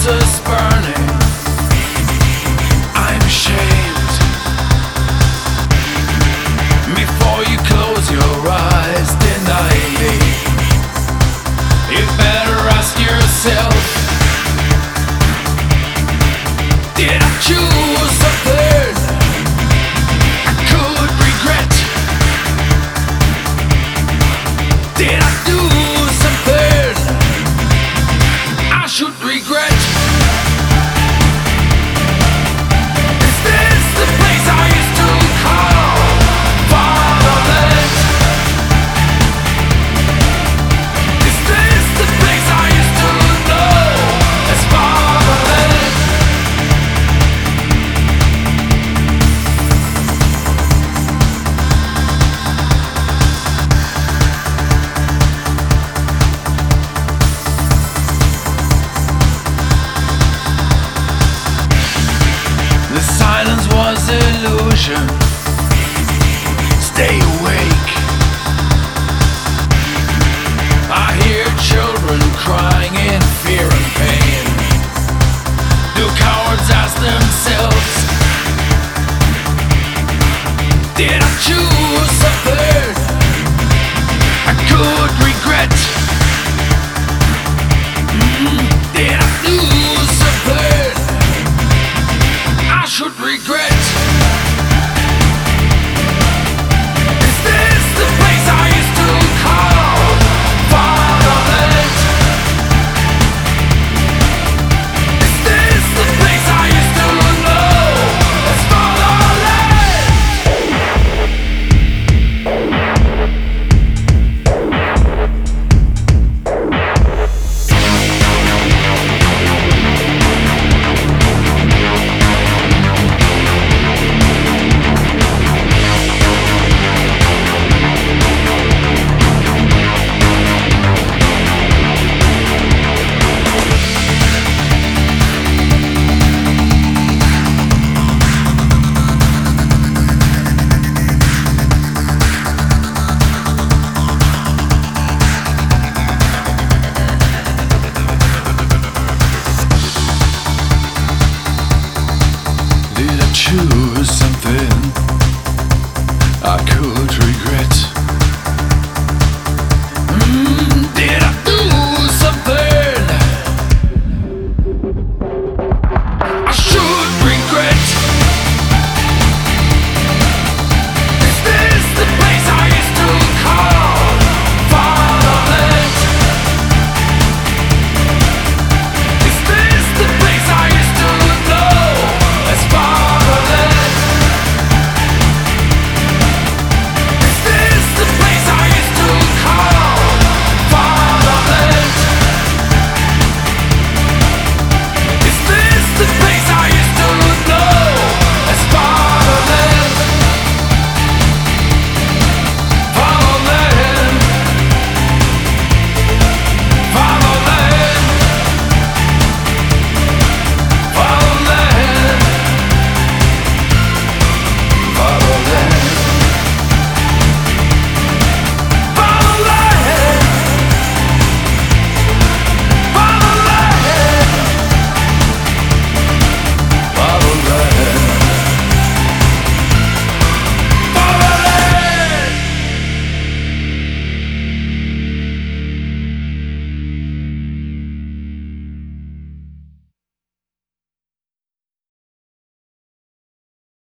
is burning. I'm ashamed. Before you close your eyes, deny me. You better ask yourself, did I choose something I could regret? Did I do something I should regret? Is this the place I used to call fatherland? Is this the place I used to know as fatherland? The silence was illusion. Stay awake. I hear children crying in fear and pain. Do cowards ask themselves, did I choose